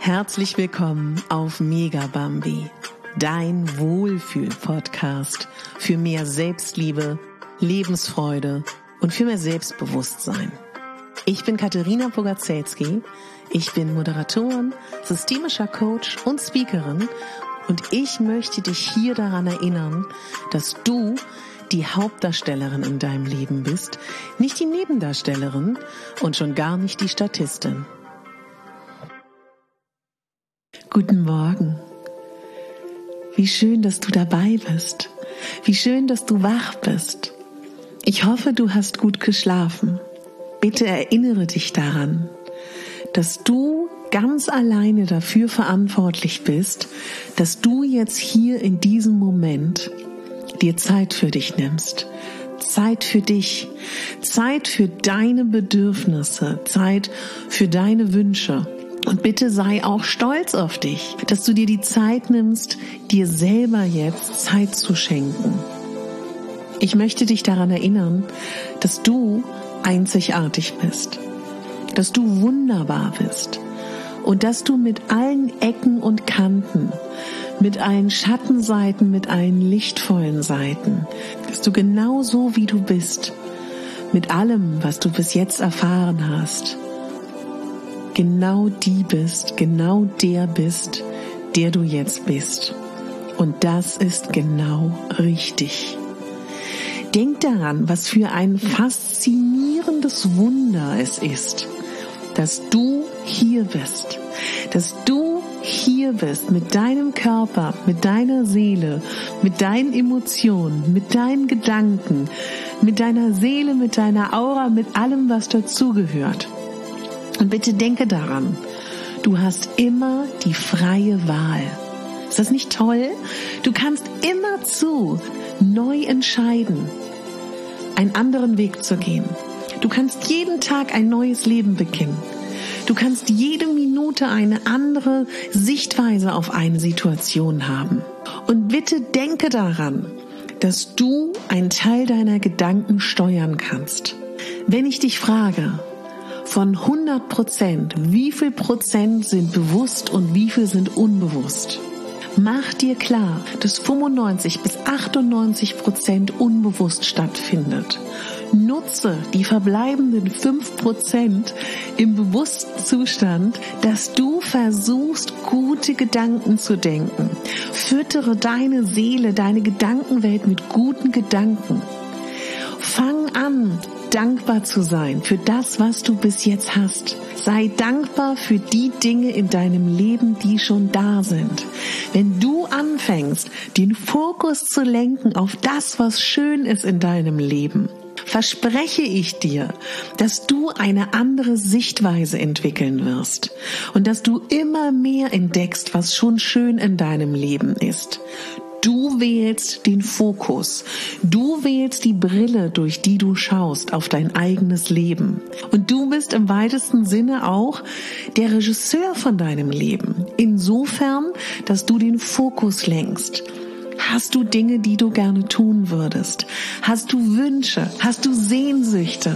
Herzlich willkommen auf Megabambi, dein Wohlfühl-Podcast für mehr Selbstliebe, Lebensfreude und für mehr Selbstbewusstsein. Ich bin Katharina Pogacelski, ich bin Moderatorin, systemischer Coach und Speakerin und ich möchte dich hier daran erinnern, dass du die Hauptdarstellerin in deinem Leben bist, nicht die Nebendarstellerin und schon gar nicht die Statistin. Guten Morgen. Wie schön, dass du dabei bist. Wie schön, dass du wach bist. Ich hoffe, du hast gut geschlafen. Bitte erinnere dich daran, dass du ganz alleine dafür verantwortlich bist, dass du jetzt hier in diesem Moment dir Zeit für dich nimmst. Zeit für dich, Zeit für deine Bedürfnisse, Zeit für deine Wünsche. Und bitte sei auch stolz auf dich, dass du dir die Zeit nimmst, dir selber jetzt Zeit zu schenken. Ich möchte dich daran erinnern, dass du einzigartig bist, dass du wunderbar bist und dass du mit allen Ecken und Kanten, mit allen Schattenseiten, mit allen lichtvollen Seiten, dass du genau so wie du bist, mit allem, was du bis jetzt erfahren hast, genau die bist, genau der bist, der du jetzt bist. Und das ist genau richtig. Denk daran, was für ein faszinierendes Wunder es ist, dass du hier bist, dass du hier bist mit deinem Körper, mit deiner Seele, mit deinen Emotionen, mit deinen Gedanken, mit deiner Seele, mit deiner Aura, mit allem, was dazugehört. Und bitte denke daran, du hast immer die freie Wahl. Ist das nicht toll? Du kannst immerzu neu entscheiden, einen anderen Weg zu gehen. Du kannst jeden Tag ein neues Leben beginnen. Du kannst jede Minute eine andere Sichtweise auf eine Situation haben. Und bitte denke daran, dass du einen Teil deiner Gedanken steuern kannst. Wenn ich dich frage, von 100%, wie viel Prozent sind bewusst und wie viel sind unbewusst? Mach dir klar, dass 95 bis 98% unbewusst stattfindet. Nutze die verbleibenden 5% im bewussten Zustand, dass du versuchst, gute Gedanken zu denken. Füttere deine Seele, deine Gedankenwelt mit guten Gedanken. Fang an, dankbar zu sein für das, was du bis jetzt hast. Sei dankbar für die Dinge in deinem Leben, die schon da sind. Wenn du anfängst, den Fokus zu lenken auf das, was schön ist in deinem Leben, verspreche ich dir, dass du eine andere Sichtweise entwickeln wirst und dass du immer mehr entdeckst, was schon schön in deinem Leben ist. Du wählst den Fokus. Du wählst die Brille, durch die du schaust auf dein eigenes Leben. Und du bist im weitesten Sinne auch der Regisseur von deinem Leben. Insofern, dass du den Fokus lenkst. Hast du Dinge, die du gerne tun würdest? Hast du Wünsche? Hast du Sehnsüchte?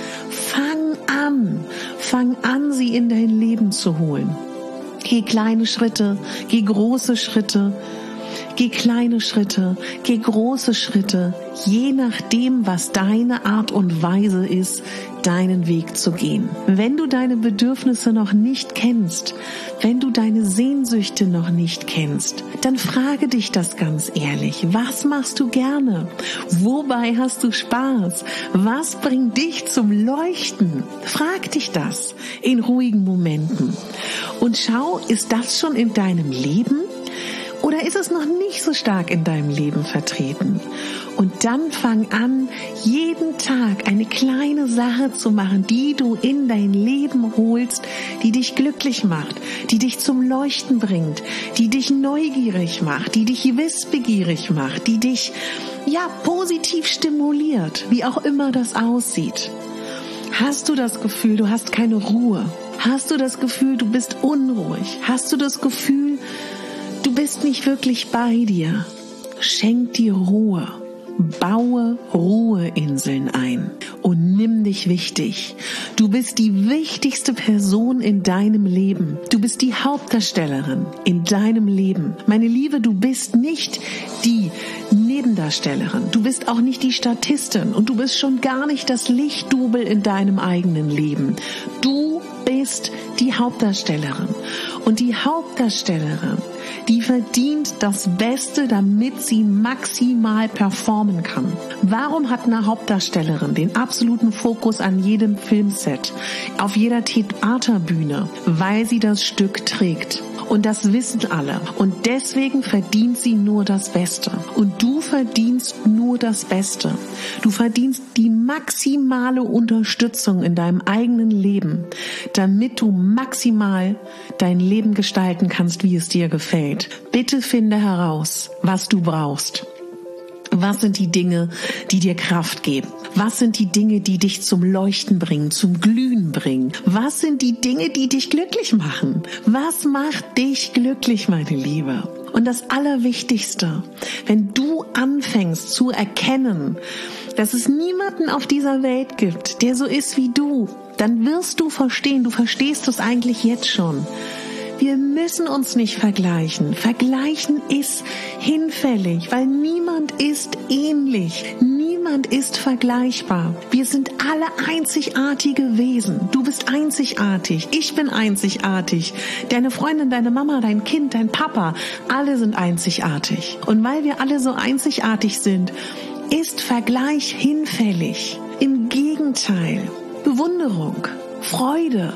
Fang an, sie in dein Leben zu holen. Geh kleine Schritte, geh große Schritte. Geh kleine Schritte, geh große Schritte, je nachdem, was deine Art und Weise ist, deinen Weg zu gehen. Wenn du deine Bedürfnisse noch nicht kennst, wenn du deine Sehnsüchte noch nicht kennst, dann frage dich das ganz ehrlich. Was machst du gerne? Wobei hast du Spaß? Was bringt dich zum Leuchten? Frag dich das in ruhigen Momenten. Und schau, ist das schon in deinem Leben? Oder ist es noch nicht so stark in deinem Leben vertreten? Und dann fang an, jeden Tag eine kleine Sache zu machen, die du in dein Leben holst, die dich glücklich macht, die dich zum Leuchten bringt, die dich neugierig macht, die dich wissbegierig macht, die dich, positiv stimuliert, wie auch immer das aussieht. Hast du das Gefühl, du hast keine Ruhe? Hast du das Gefühl, du bist unruhig? Hast du das Gefühl, du bist nicht wirklich bei dir? Schenk dir Ruhe. Baue Ruheinseln ein und Nimm dich wichtig. Du bist die wichtigste Person in deinem Leben. Du bist die Hauptdarstellerin in deinem Leben. Meine Liebe, du bist nicht die Nebendarstellerin. Du bist auch nicht die Statistin und du bist schon gar nicht das Lichtdubel in deinem eigenen Leben. Du bist die Hauptdarstellerin. Und die Hauptdarstellerin, die verdient das Beste, damit sie maximal performen kann. Warum hat eine Hauptdarstellerin den absoluten Fokus an jedem Filmset, auf jeder Theaterbühne? Weil sie das Stück trägt. Und das wissen alle. Und deswegen verdient sie nur das Beste. Und du verdienst nur das Beste. Du verdienst die maximale Unterstützung in deinem eigenen Leben, damit du maximal dein Leben gestalten kannst, wie es dir gefällt. Bitte finde heraus, was du brauchst. Was sind die Dinge, die dir Kraft geben? Was sind die Dinge, die dich zum Leuchten bringen, zum Glühen bringen? Was sind die Dinge, die dich glücklich machen? Was macht dich glücklich, meine Liebe? Und das Allerwichtigste, wenn du anfängst zu erkennen, dass es niemanden auf dieser Welt gibt, der so ist wie du, dann wirst du verstehen, du verstehst es eigentlich jetzt schon. Wir müssen uns nicht vergleichen. Vergleichen ist hinfällig, weil niemand ist ähnlich. Niemand ist vergleichbar. Wir sind alle einzigartige Wesen. Du bist einzigartig. Ich bin einzigartig. Deine Freundin, deine Mama, dein Kind, dein Papa, alle sind einzigartig. Und weil wir alle so einzigartig sind, ist Vergleich hinfällig. Im Gegenteil. Bewunderung, Freude,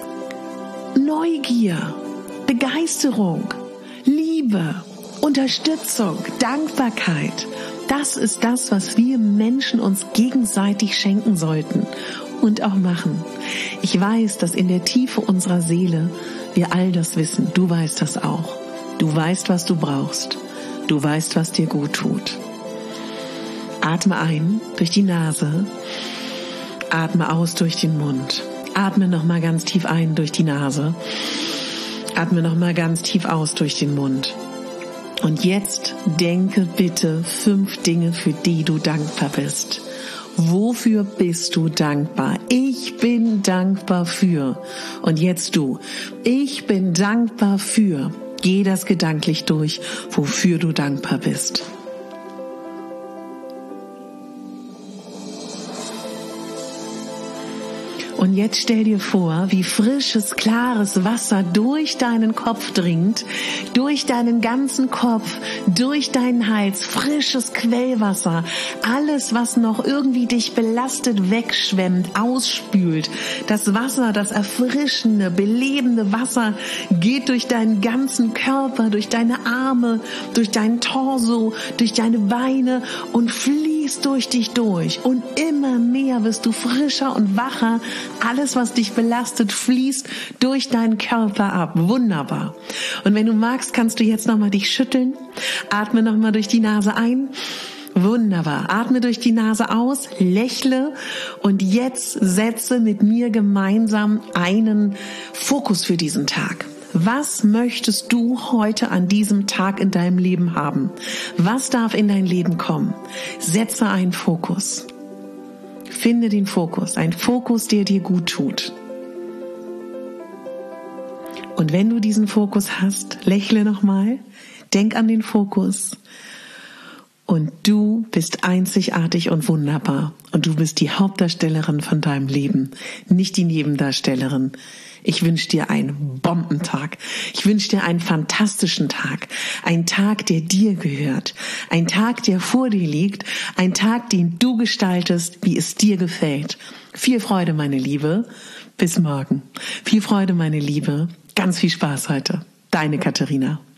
Neugier, Begeisterung, Liebe, Unterstützung, Dankbarkeit. Das ist das, was wir Menschen uns gegenseitig schenken sollten und auch machen. Ich weiß, dass in der Tiefe unserer Seele wir all das wissen. Du weißt das auch. Du weißt, was du brauchst. Du weißt, was dir gut tut. Atme ein durch die Nase. Atme aus durch den Mund. Atme nochmal ganz tief ein durch die Nase. Atme nochmal ganz tief aus durch den Mund. Und jetzt denke bitte 5 Dinge, für die du dankbar bist. Wofür bist du dankbar? Ich bin dankbar für. Und jetzt du. Ich bin dankbar für. Geh das gedanklich durch, wofür du dankbar bist. Und jetzt stell dir vor, wie frisches, klares Wasser durch deinen Kopf dringt, durch deinen ganzen Kopf, durch deinen Hals, frisches Quellwasser, alles, was noch irgendwie dich belastet, wegschwemmt, ausspült. Das Wasser, das erfrischende, belebende Wasser geht durch deinen ganzen Körper, durch deine Arme, durch deinen Torso, durch deine Beine und fließt durch dich durch. Und immer mehr wirst du frischer und wacher. Alles, was dich belastet, fließt durch deinen Körper ab. Wunderbar. Und wenn du magst, kannst du jetzt nochmal dich schütteln. Atme nochmal durch die Nase ein. Wunderbar. Atme durch die Nase aus, lächle und jetzt setze mit mir gemeinsam einen Fokus für diesen Tag. Was möchtest du heute an diesem Tag in deinem Leben haben? Was darf in dein Leben kommen? Setze einen Fokus. Finde den Fokus, ein Fokus, der dir gut tut. Und wenn du diesen Fokus hast, lächle nochmal, denk an den Fokus. Und du bist einzigartig und wunderbar. Und du bist die Hauptdarstellerin von deinem Leben, nicht die Nebendarstellerin. Ich wünsche dir einen Bombentag. Ich wünsche dir einen fantastischen Tag. Ein Tag, der dir gehört. Ein Tag, der vor dir liegt. Ein Tag, den du gestaltest, wie es dir gefällt. Viel Freude, meine Liebe. Bis morgen. Viel Freude, meine Liebe. Ganz viel Spaß heute. Deine Katharina.